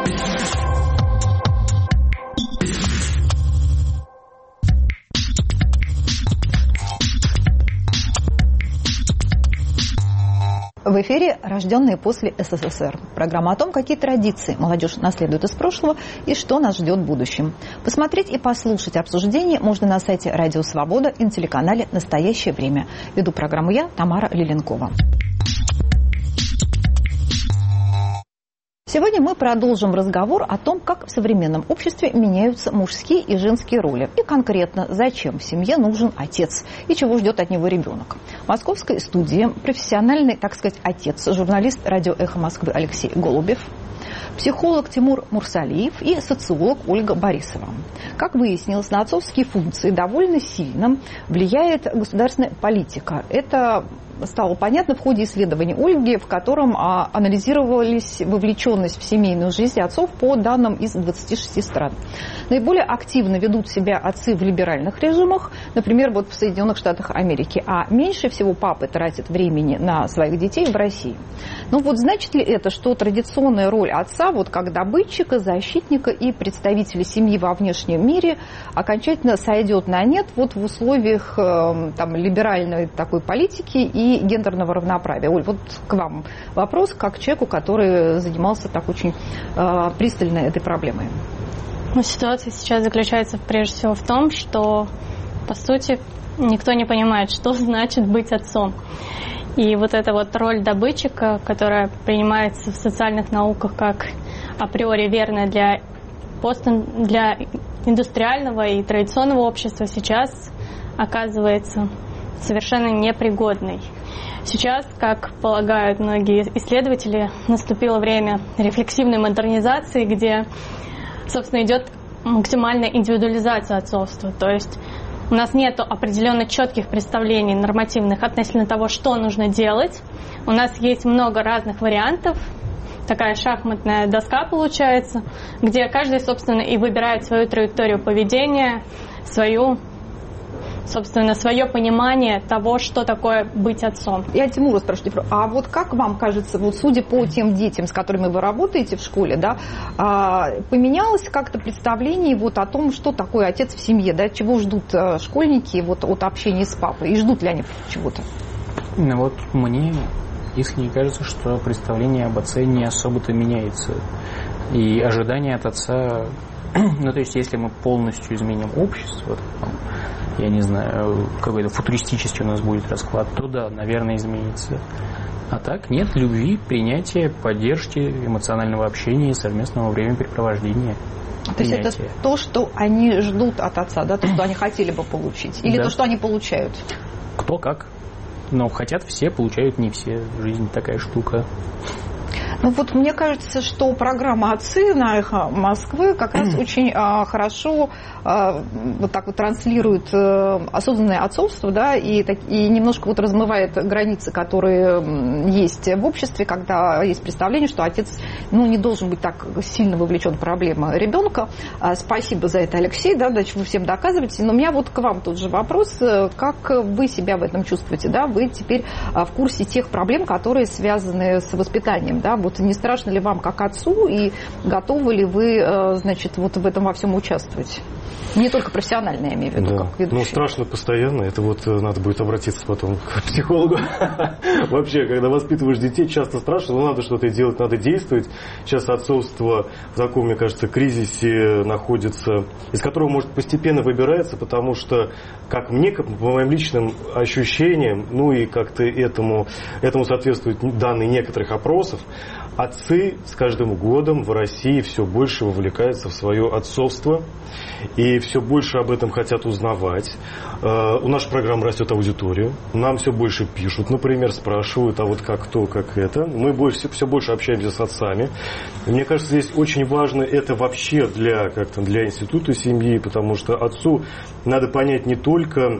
В эфире «Рожденные после СССР». Программа о том, какие традиции молодежь наследует из прошлого и что нас ждет в будущем. Посмотреть и послушать обсуждение можно на сайте «Радио Свобода» и на телеканале «Настоящее время». Веду программу я, Тамара Лиленкова. Сегодня мы продолжим разговор о том, как в современном обществе меняются мужские и женские роли. И конкретно, зачем в семье нужен отец и чего ждет от него ребенок. В московской студии профессиональный, так сказать, отец, журналист радио «Эхо Москвы» Алексей Голубев, психолог Тимур Мурсалиев и социолог Ольга Борисова. Как выяснилось, на отцовские функции довольно сильно влияет государственная политика. Это стало понятно в ходе исследования Ольги, в котором анализировались вовлеченность в семейную жизнь отцов по данным из 26 стран. Наиболее активно ведут себя отцы в либеральных режимах, например, вот в Соединенных Штатах Америки, а меньше всего папы тратят времени на своих детей в России. Но вот значит ли это, что традиционная роль отца, вот как добытчика, защитника и представителя семьи во внешнем мире, окончательно сойдет на нет вот в условиях там, либеральной такой политики и гендерного равноправия? Оль, вот к вам вопрос, как к человеку, который занимался так очень пристально этой проблемой. Ситуация сейчас заключается прежде всего в том, что, по сути, никто не понимает, что значит быть отцом. И вот эта вот роль добытчика, которая принимается в социальных науках как априори верная для индустриального и традиционного общества, сейчас оказывается совершенно непригодной. Сейчас, как полагают многие исследователи, наступило время рефлексивной модернизации, где, собственно, идет максимальная индивидуализация отцовства. То есть у нас нет определенно четких представлений нормативных относительно того, что нужно делать. У нас есть много разных вариантов. Такая шахматная доска получается, где каждый, собственно, и выбирает свою траекторию поведения, свое понимание того, что такое быть отцом. Я Тимура спрашиваю, а вот как вам кажется, вот судя по тем детям, с которыми вы работаете в школе, да, поменялось как-то представление вот о том, что такое отец в семье, да, чего ждут школьники вот от общения с папой, и ждут ли они чего-то? Ну вот мне искренне кажется, что представление об отце не особо-то меняется. И ожидания от отца... Ну, то есть, если мы полностью изменим общество, я не знаю, какой-то футуристический у нас будет расклад, то да, наверное, изменится. А так нет любви, принятия, поддержки, эмоционального общения, совместного времяпрепровождения. То есть это то, что они ждут от отца, да, то, что они хотели бы получить, или да. То, что они получают? Кто как. Но хотят все, получают не все. Жизнь такая штука. Ну вот мне кажется, что программа «Отцы» на «Эхо Москвы» как раз очень хорошо вот так вот транслирует осознанное отцовство, да, и немножко вот размывает границы, которые есть в обществе, когда есть представление, что отец не должен быть так сильно вовлечен в проблемы ребенка. Спасибо за это, Алексей, да, вы всем доказываете. Но у меня вот к вам тот же вопрос, как вы себя в этом чувствуете, да, вы теперь в курсе тех проблем, которые связаны с воспитанием, да, вот не страшно ли вам как отцу и готовы ли вы, значит, вот в этом во всем участвовать? Не только профессионально, я имею в виду, да. Как ведущий. Ну, страшно постоянно. Это вот надо будет обратиться потом к психологу. Вообще, когда воспитываешь детей, часто страшно, но надо что-то делать, надо действовать. Сейчас отцовство в таком, мне кажется, кризисе находится, из которого, может, постепенно выбирается, потому что, как мне, по моим личным ощущениям, ну и как-то этому соответствуют данные некоторых опросов, отцы с каждым годом в России все больше вовлекаются в свое отцовство и все больше об этом хотят узнавать. У нашей программы растет аудитория, нам все больше пишут, например, спрашивают, а вот как то, как это. Мы все больше общаемся с отцами. И мне кажется, здесь очень важно это вообще для института семьи, потому что отцу надо понять не только,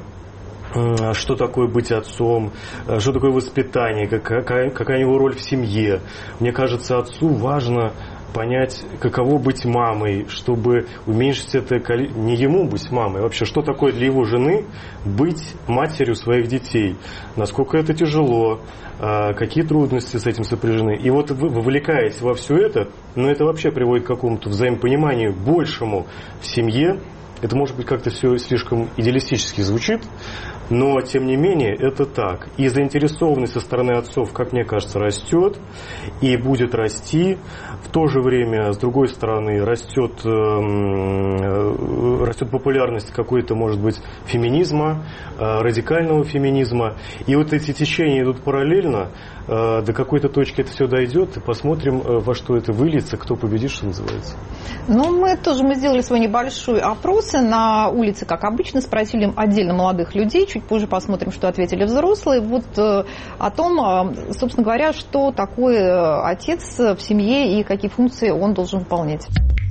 что такое быть отцом, что такое воспитание, какая у него роль в семье. Мне кажется, отцу важно понять, каково быть мамой, чтобы уменьшить это количество, не ему быть мамой, вообще, что такое для его жены быть матерью своих детей, насколько это тяжело, какие трудности с этим сопряжены. И вот вы вовлекаетесь во все это, но это вообще приводит к какому-то взаимопониманию большему в семье. Это, может быть, как-то все слишком идеалистически звучит, но, тем не менее, это так. И заинтересованность со стороны отцов, как мне кажется, растет и будет расти. В то же время, с другой стороны, растет популярность какой-то, может быть, феминизма, радикального феминизма. И вот эти течения идут параллельно. До какой-то точки это все дойдет, и посмотрим, во что это выльется, кто победит, что называется. Ну, мы сделали свой небольшой опрос на улице, как обычно, спросили отдельно молодых людей, чуть позже посмотрим, что ответили взрослые, вот о том, собственно говоря, что такое отец в семье и какие функции он должен выполнять.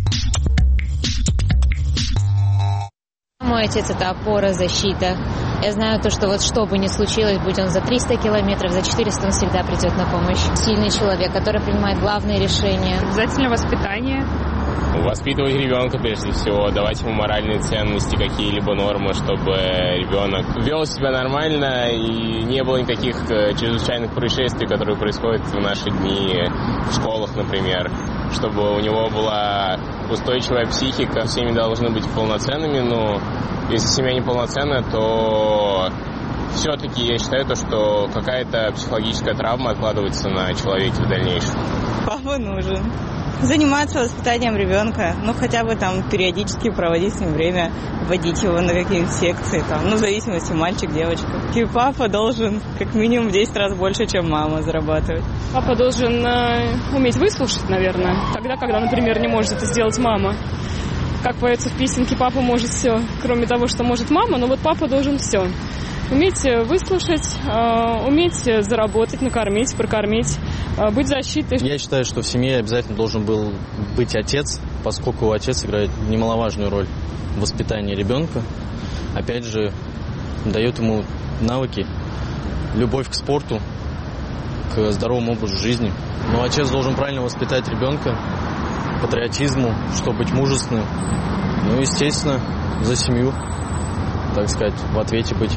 Мой отец – это опора, защита. Я знаю то, что вот что бы ни случилось, будь он за 300 километров, за 400, он всегда придет на помощь. Сильный человек, который принимает главные решения. Обязательно воспитание. Воспитывать ребенка прежде всего, давать ему моральные ценности, какие-либо нормы, чтобы ребенок вел себя нормально и не было никаких чрезвычайных происшествий, которые происходят в наши дни в школах, например. Чтобы у него была устойчивая психика. Семьи должны быть полноценными, но если семья неполноценная, то все-таки я считаю, что какая-то психологическая травма откладывается на человеке в дальнейшем. Папа нужен. Заниматься воспитанием ребенка, ну хотя бы там периодически проводить с ним время, водить его на какие-то секции, там, ну в зависимости мальчик, девочка. И папа должен как минимум в 10 раз больше, чем мама, зарабатывать. Папа должен уметь выслушать, наверное, тогда, когда, например, не может это сделать мама. Как поется в песенке, папа может все, кроме того, что может мама, но вот папа должен все. Уметь выслушать, уметь заработать, накормить, прокормить, быть защитой. Я считаю, что в семье обязательно должен был быть отец, поскольку отец играет немаловажную роль в воспитании ребенка. Опять же, дает ему навыки, любовь к спорту, к здоровому образу жизни. Но отец должен правильно воспитать ребенка, патриотизму, чтобы быть мужественным. Ну, естественно, за семью, так сказать, в ответе быть.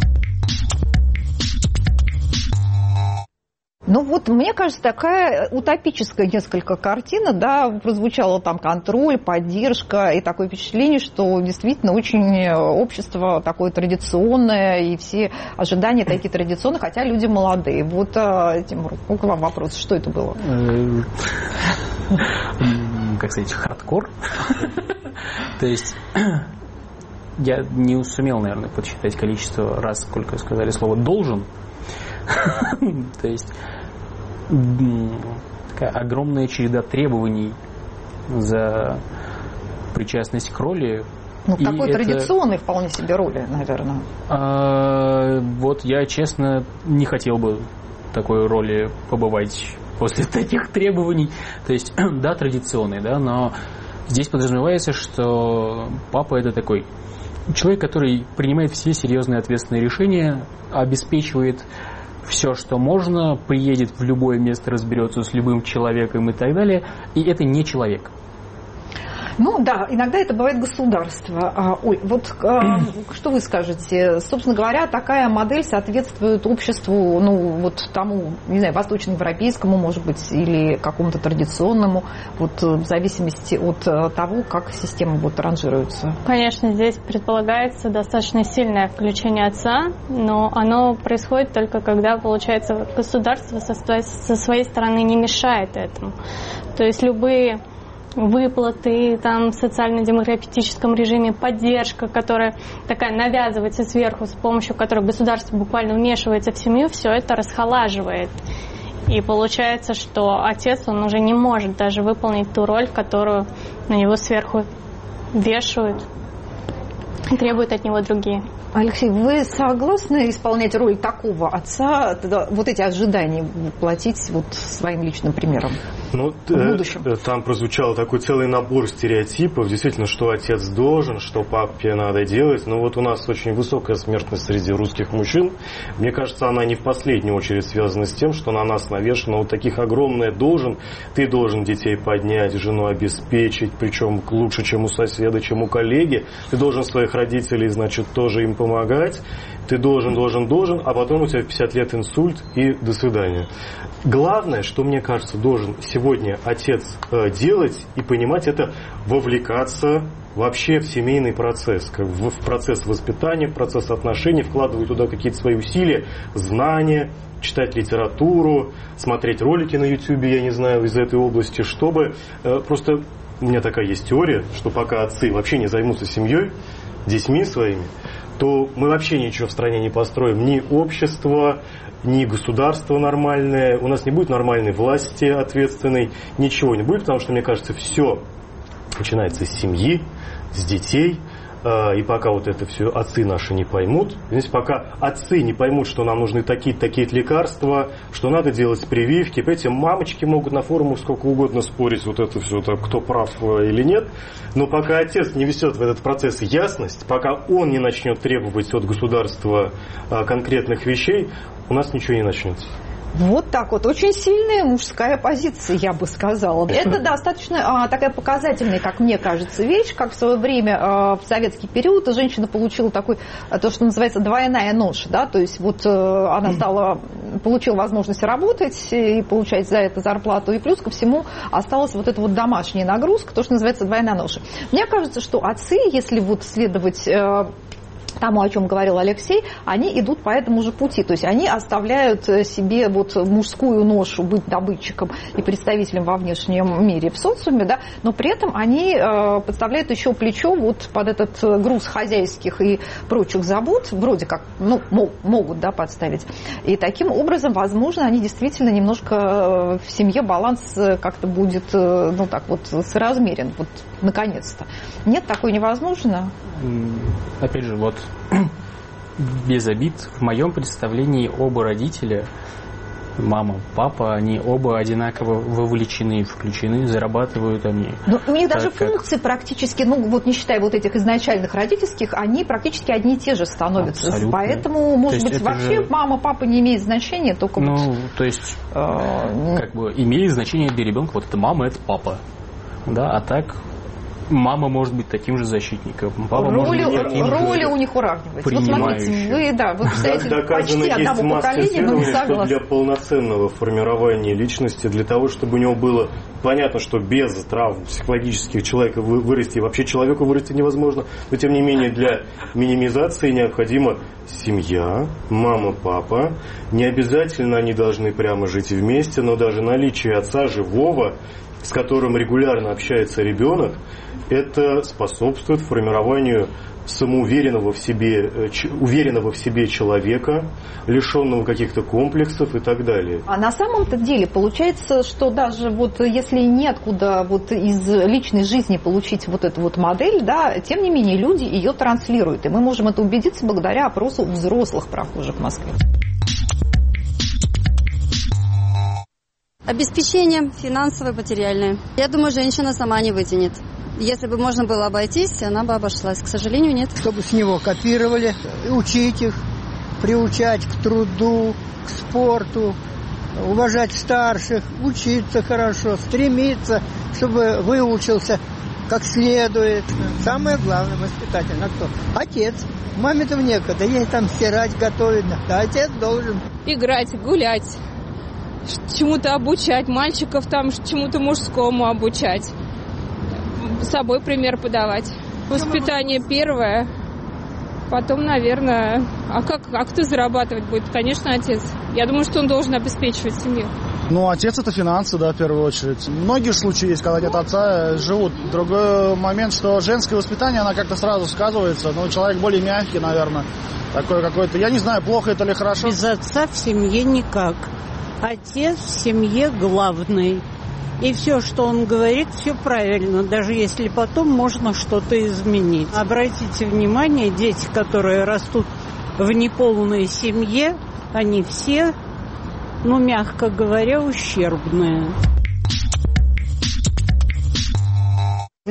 Ну вот, мне кажется, такая утопическая несколько картина, да, прозвучала там контроль, поддержка, и такое впечатление, что действительно очень общество такое традиционное, и все ожидания такие традиционные, хотя люди молодые. Вот, Тимур, к вам вопрос, что это было? Как сказать, хардкор. То есть я не сумел, наверное, подсчитать количество раз, сколько сказали слово «должен». То есть такая огромная череда требований за причастность к роли. Ну, такой традиционной вполне себе роли, наверное. Вот я, честно, не хотел бы такой роли побывать после таких требований. То есть, да, традиционный, да, но здесь подразумевается, что папа – это такой человек, который принимает все серьезные ответственные решения, обеспечивает все, что можно, приедет в любое место, разберется с любым человеком и так далее, и это не человек. Ну да, иногда это бывает государство. Оль, вот что вы скажете? Собственно говоря, такая модель соответствует обществу, ну вот тому, не знаю, восточноевропейскому, может быть, или какому-то традиционному, вот в зависимости от того, как система вот ранжируется. Конечно, здесь предполагается достаточно сильное включение отца, но оно происходит только когда, получается, государство со своей стороны не мешает этому. То есть любые выплаты, там, в социально-демократическом режиме, поддержка, которая такая навязывается сверху, с помощью которой государство буквально вмешивается в семью, все это расхолаживает. И получается, что отец, он уже не может даже выполнить ту роль, которую на него сверху вешают и требуют от него другие. Алексей, вы согласны исполнять роль такого отца, вот эти ожидания воплотить вот своим личным примером? Ну, в будущем? Там прозвучал такой целый набор стереотипов, действительно, что отец должен, что папе надо делать. Но вот у нас очень высокая смертность среди русских мужчин. Мне кажется, она не в последнюю очередь связана с тем, что на нас навешано вот таких огромное должен. Ты должен детей поднять, жену обеспечить, причем лучше, чем у соседа, чем у коллеги. Ты должен своих родителей, значит, тоже им помогать. Ты должен, а потом у тебя в 50 лет инсульт и до свидания. Главное, что, мне кажется, должен сегодня отец делать и понимать, это вовлекаться вообще в семейный процесс, в процесс воспитания, в процесс отношений, вкладывать туда какие-то свои усилия, знания, читать литературу, смотреть ролики на YouTube, я не знаю, из этой области, чтобы просто... У меня такая есть теория, что пока отцы вообще не займутся семьей, детьми своими, то мы вообще ничего в стране не построим, ни общество, ни государство нормальное, у нас не будет нормальной власти ответственной, ничего не будет, потому что, мне кажется, все начинается с семьи, с детей, и пока вот это все отцы наши не поймут, здесь пока отцы не поймут, что нам нужны такие-то лекарства, что надо делать прививки, понимаете, мамочки могут на форумах сколько угодно спорить, вот это все, кто прав или нет, но пока отец не внесет в этот процесс ясность, пока он не начнет требовать от государства конкретных вещей, у нас ничего не начнется. Вот так вот. Очень сильная мужская позиция, я бы сказала. Это достаточно такая показательная, как мне кажется, вещь, как в свое время в советский период женщина получила такой, то, что называется, двойная ноша. Да? То есть вот она получила возможность работать и получать за это зарплату, и плюс ко всему осталась вот эта вот домашняя нагрузка, то, что называется двойная ноша. Мне кажется, что отцы, если вот следовать тому, о чем говорил Алексей, они идут по этому же пути. То есть они оставляют себе вот мужскую ношу быть добытчиком и представителем во внешнем мире, в социуме, да, но при этом они подставляют еще плечо вот под этот груз хозяйских и прочих забот, вроде как, могут, да, подставить. И таким образом, возможно, они действительно немножко в семье баланс как-то будет, соразмерен, вот, наконец-то. Нет, такое невозможно? Опять же, вот без обид, в моем представлении оба родителя, мама, папа, они оба одинаково вовлечены, включены, зарабатывают они. Но у них даже функции практически, не считая вот этих изначальных родительских, они практически одни и те же становятся. Абсолютно. Поэтому, может быть, вообще мама, папа не имеет значения, только имеет значение для ребенка, вот это мама, это папа. Да, а так мама может быть таким же защитником. Папа роли у них уравниваются. Вот смотрите, вы представляете почти одного поколения, но не согласны. Для полноценного формирования личности, для того, чтобы у него было понятно, что без травм психологических человека вырасти, вообще человеку вырасти невозможно, но тем не менее для минимизации необходима семья, мама, папа. Не обязательно они должны прямо жить вместе, но даже наличие отца живого, с которым регулярно общается ребенок, это способствует формированию самоуверенного в себе человека, лишенного каких-то комплексов и так далее. А на самом-то деле получается, что даже вот если неоткуда вот из личной жизни получить вот эту вот модель, да, тем не менее люди ее транслируют. И мы можем это убедиться благодаря опросу взрослых прохожих в Москве. Обеспечение финансовое, материальное. Я думаю, женщина сама не вытянет. Если бы можно было обойтись, она бы обошлась. К сожалению, нет. Чтобы с него копировали, учить их, приучать к труду, к спорту, уважать старших, учиться хорошо, стремиться, чтобы выучился как следует. Самое главное воспитатель. А кто? Отец. Маме-то некогда, ей там стирать, готовить. Да, отец должен. Играть, гулять. Чему-то обучать, мальчиков там чему-то мужскому обучать, собой пример подавать. Воспитание первое, потом, наверное, а кто зарабатывать будет? Конечно, отец. Я думаю, что он должен обеспечивать семью. Отец — это финансы, да, в первую очередь. Многие случаи есть, когда нет отца, живут. Другой момент, что женское воспитание, она как-то сразу сказывается. Человек более мягкий, наверное, такой какой-то. Я не знаю, плохо это или хорошо. Без отца в семье никак. Отец в семье главный. И все, что он говорит, все правильно, даже если потом можно что-то изменить. Обратите внимание, дети, которые растут в неполной семье, они все, мягко говоря, ущербные.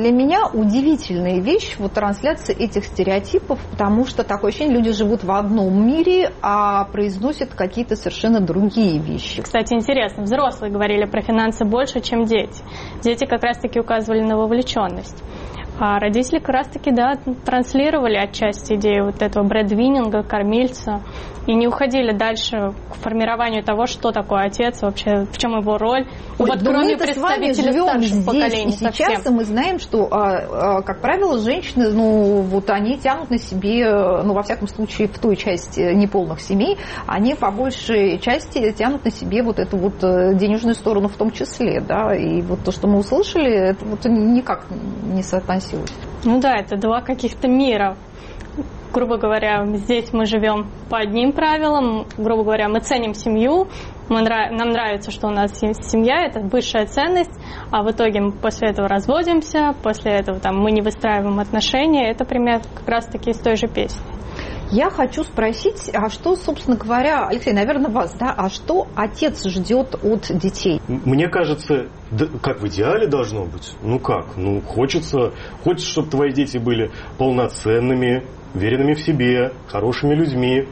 для меня удивительная вещь вот трансляция этих стереотипов, потому что такое ощущение, люди живут в одном мире, а произносят какие-то совершенно другие вещи. Кстати, интересно, взрослые говорили про финансы больше, чем дети. Дети как раз-таки указывали на вовлеченность. А родители как раз-таки, да, транслировали отчасти идею вот этого брэдвиннинга, кормильца, и не уходили дальше к формированию того, что такое отец, вообще в чем его роль. Ой, вот кроме представителей старших поколений сейчас, совсем. И мы знаем, что, как правило, женщины, ну, вот они тянут на себе, ну, во всяком случае, в той части неполных семей, они по большей части тянут на себе вот эту вот денежную сторону в том числе, да, и вот то, что мы услышали, это вот никак не соотносилось. Ну да, это два каких-то мира. Грубо говоря, здесь мы живем по одним правилам, грубо говоря, мы ценим семью, нам нравится, что у нас есть семья, это высшая ценность, а в итоге мы после этого разводимся, после этого там, мы не выстраиваем отношения, это пример как раз-таки из той же песни. Я хочу спросить, а что, собственно говоря, Алексей, наверное, вас, да, а что отец ждет от детей? Мне кажется, да, как в идеале должно быть. Ну как? Ну, хочется, чтобы твои дети были полноценными, уверенными в себе, хорошими людьми,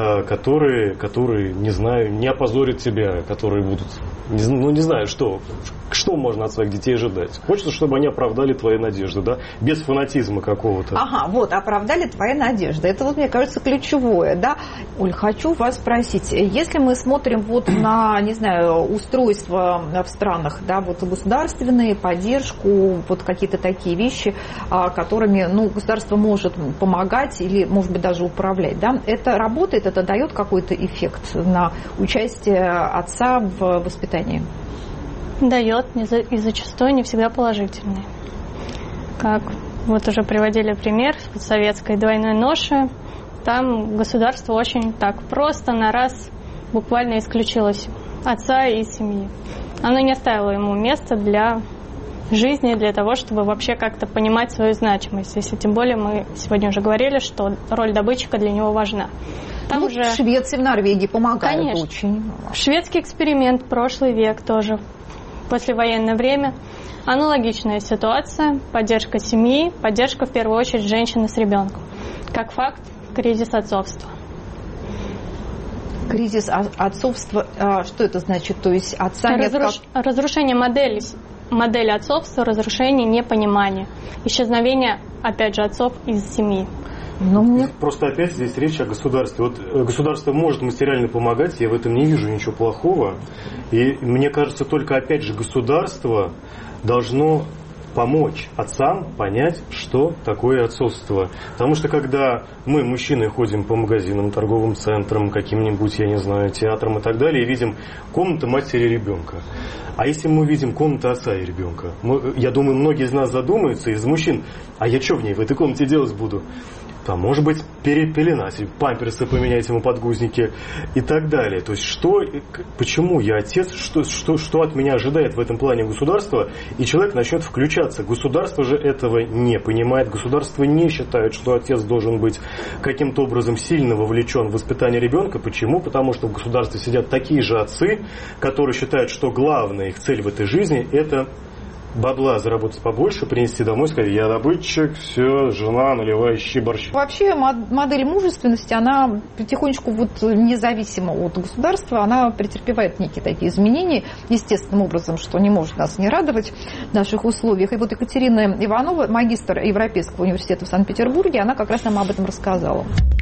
которые, не знаю, не опозорят тебя, которые будут, не знаю, что можно от своих детей ожидать. Хочется, чтобы они оправдали твои надежды, да, без фанатизма какого-то. Ага, вот, оправдали твои надежды. Это вот, мне кажется, ключевое, да. Оль, хочу вас спросить, если мы смотрим вот на, не знаю, устройство в странах, да, вот государственные, поддержку, вот какие-то такие вещи, которыми, ну, государство может помогать или, может быть, даже управлять, да, это работает, это дает какой-то эффект на участие отца в воспитании? Дает, и зачастую не всегда положительный. Как вот уже приводили пример советской двойной ноши, там государство очень так просто на раз буквально исключило отца из семьи. Оно не оставило ему места для жизни, для того, чтобы вообще как-то понимать свою значимость. Если тем более мы сегодня уже говорили, что роль добытчика для него важна. Там уже в Швеции, в Норвегии помогают. Конечно. Очень. Шведский эксперимент, прошлый век тоже. Послевоенное время. Аналогичная ситуация. Поддержка семьи, поддержка в первую очередь женщины с ребенком. Как факт, кризис отцовства. Кризис отцовства, что это значит? То есть отца нет как... Разрушение модели отцовства, разрушение непонимания, исчезновение, опять же, отцов из семьи. Просто опять здесь речь о государстве. Вот государство может материально помогать, я в этом не вижу ничего плохого. И мне кажется, только опять же государство должно помочь отцам понять, что такое отцовство. Потому что когда мы, мужчины, ходим по магазинам, торговым центрам, каким-нибудь, я не знаю, театрам и так далее, и видим комнату матери и ребенка. А если мы видим комнату отца и ребенка, я думаю, многие из нас задумаются, из мужчин, а я что в ней, в этой комнате делать буду? Там, может быть, перепеленать, памперсы поменять ему, подгузники и так далее. То есть, почему я отец, что от меня ожидает в этом плане государство, и человек начнет включаться. Государство же этого не понимает, государство не считает, что отец должен быть каким-то образом сильно вовлечен в воспитание ребенка. Почему? Потому что в государстве сидят такие же отцы, которые считают, что главная их цель в этой жизни – это бабла заработать побольше, принести домой, сказать, я добытчик, все, жена, наливай, ищи борщ. Вообще модель мужественности, она потихонечку, вот, независимо от государства, она претерпевает некие такие изменения, естественным образом, что не может нас не радовать в наших условиях. И вот Екатерина Иванова, магистр Европейского университета в Санкт-Петербурге, она как раз нам об этом рассказала.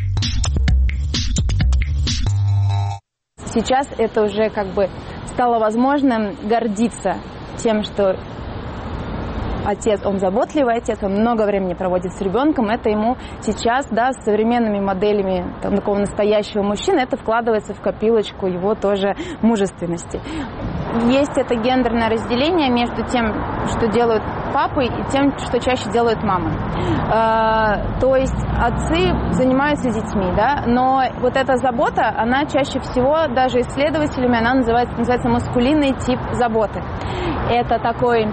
Сейчас это уже как бы стало возможным гордиться тем, что отец, он заботливый отец, он много времени проводит с ребенком, это ему сейчас, да, с современными моделями такого настоящего мужчины, это вкладывается в копилочку его тоже мужественности. Есть это гендерное разделение между тем, что делают папы, и тем, что чаще делают мамы. То есть отцы занимаются детьми, да, но вот эта забота, она чаще всего, даже исследователями, она называется маскулинный тип заботы. Это такой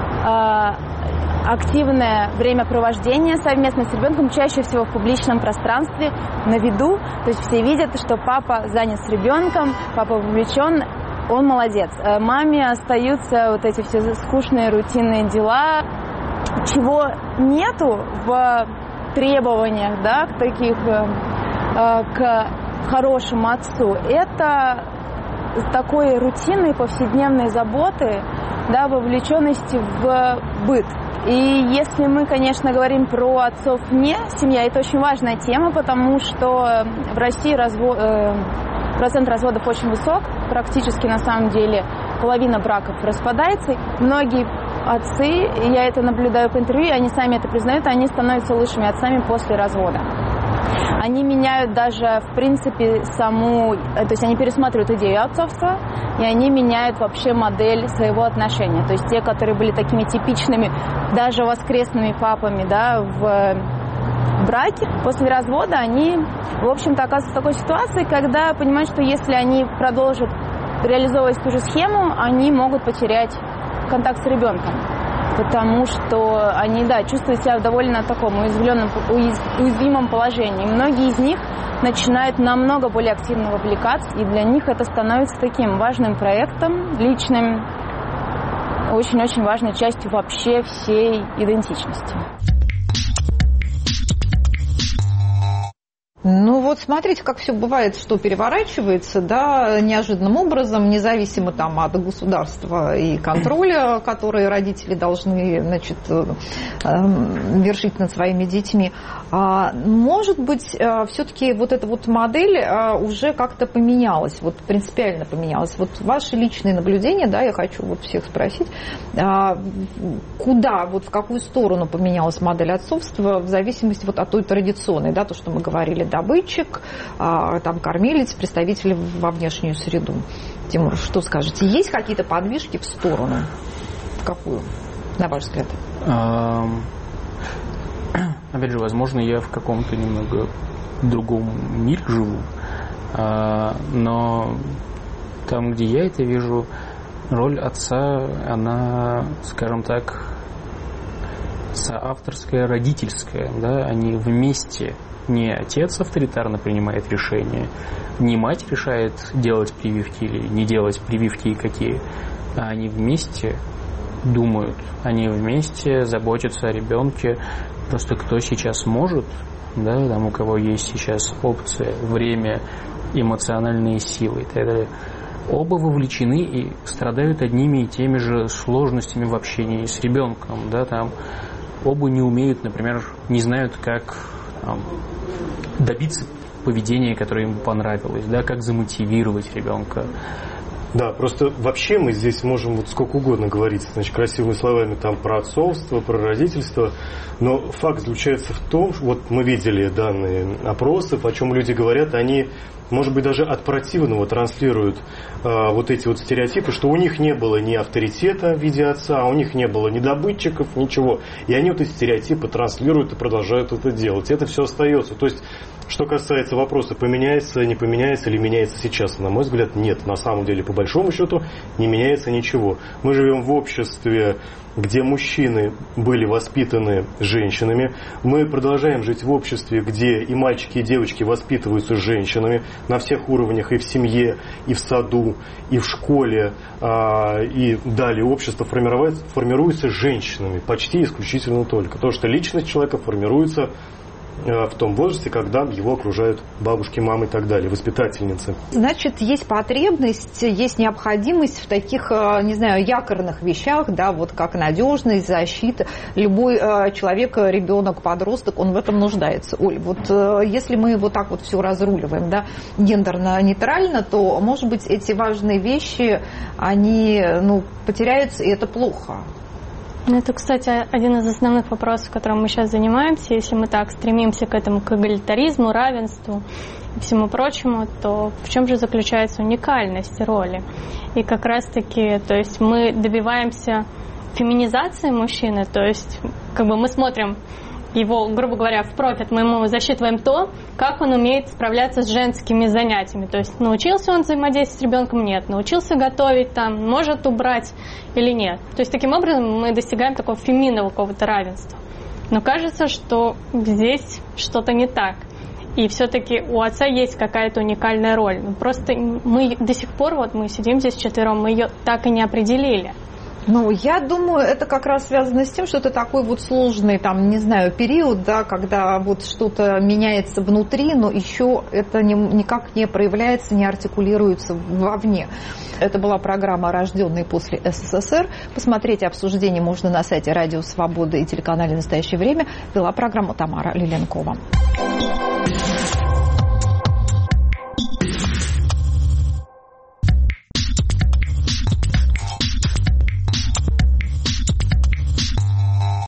активное времяпровождение совместно с ребенком, чаще всего в публичном пространстве, на виду. То есть все видят, что папа занят с ребенком, папа вовлечен, он молодец. Маме остаются вот эти все скучные рутинные дела. чего нету в требованиях, да, к хорошему отцу, это такой рутинной повседневной заботы, да, вовлеченности в быт. И если мы, конечно, говорим про отцов вне семьи, это очень важная тема, потому что в России процент разводов очень высок, практически на самом деле половина браков распадается. Многие отцы, я это наблюдаю по интервью, они сами это признают, они становятся лучшими отцами после развода. Они меняют даже, в принципе, то есть они пересматривают идею отцовства, и они меняют вообще модель своего отношения. То есть те, которые были такими типичными, даже воскресными папами, да, в браке, после развода они, в общем-то, оказываются в такой ситуации, когда понимают, что если они продолжат реализовывать ту же схему, они могут потерять контакт с ребенком. Потому что они, да, чувствуют себя в довольно таком уязвимом положении. Многие из них начинают намного более активно вовлекаться, и для них это становится таким важным проектом, личным, очень-очень важной частью вообще всей идентичности. Ну вот смотрите, как все бывает, что переворачивается, да, неожиданным образом, независимо там от государства и контроля, которые родители должны, значит, вершить над своими детьми. Может быть, все-таки вот эта вот модель уже как-то поменялась, вот принципиально поменялась. Вот ваши личные наблюдения, да, я хочу вот всех спросить, куда, вот в какую сторону поменялась модель отцовства в зависимости вот от той традиционной, да, то, что мы говорили, добытчик, там кормилец, представитель во внешнюю среду. Тимур, что скажете? Есть какие-то подвижки в сторону? В какую, на ваш взгляд? Опять же, возможно, я в каком-то немного другом мире живу, но там, где я это вижу, роль отца, она, скажем так, соавторская, родительская, да, они вместе. Не отец авторитарно принимает решения, не мать решает делать прививки или не делать прививки и какие, а они вместе думают, они вместе заботятся о ребенке. Просто кто сейчас может, да, там у кого есть сейчас опция, время, эмоциональные силы и так далее, оба вовлечены и страдают одними и теми же сложностями в общении с ребенком, да, там оба не умеют, например, не знают, как добиться поведения, которое ему понравилось, да, как замотивировать ребенка. Да, просто вообще мы здесь можем вот сколько угодно говорить, значит, красивыми словами там про отцовство, про родительство, но факт заключается в том, что вот мы видели данные опросов, о чем люди говорят, они, может быть, даже от противного транслируют вот эти вот стереотипы, что у них не было ни авторитета в виде отца, у них не было ни добытчиков, ничего, и они вот эти стереотипы транслируют и продолжают это делать. Это все остается. То есть, что касается вопроса, поменяется, не поменяется или меняется сейчас, на мой взгляд, нет. На самом деле, по большому счету, не меняется ничего. Мы живем в обществе, где мужчины были воспитаны женщинами. Мы продолжаем жить в обществе, где и мальчики, и девочки воспитываются женщинами на всех уровнях, и в семье, и в саду, и в школе, и далее общество формируется женщинами, почти исключительно только. Потому что личность человека формируется в том возрасте, когда его окружают бабушки, мамы и так далее, воспитательницы. Значит, есть потребность, есть необходимость в таких, не знаю, якорных вещах, да, вот как надежность, защита. Любой человек, ребенок, подросток, он в этом нуждается. Оль, вот если мы вот так вот все разруливаем, да, гендерно-нейтрально, то, может быть, эти важные вещи, они, потеряются, и это плохо. Это, кстати, один из основных вопросов, которым мы сейчас занимаемся. Если мы так стремимся к этому, к эгалитаризму, равенству и всему прочему, то в чем же заключается уникальность роли? И как раз-таки, то есть мы добиваемся феминизации мужчины, то есть как бы мы смотрим его, грубо говоря, в профит, мы ему засчитываем то, как он умеет справляться с женскими занятиями. То есть научился он взаимодействовать с ребенком? Нет. Научился готовить, там, может убрать или нет. То есть таким образом мы достигаем такого феминного какого-то равенства. Но кажется, что здесь что-то не так. И все-таки у отца есть какая-то уникальная роль. Просто мы до сих пор, вот мы сидим здесь вчетвером, мы ее так и не определили. Ну, я думаю, это как раз связано с тем, что это такой вот сложный, там, не знаю, период, да, когда вот что-то меняется внутри, но еще это никак не проявляется, не артикулируется вовне. Это была программа «Рожденные после СССР». Посмотреть обсуждение можно на сайте Радио Свобода и телеканале «Настоящее время». Вела программу Тамара Лиленкова.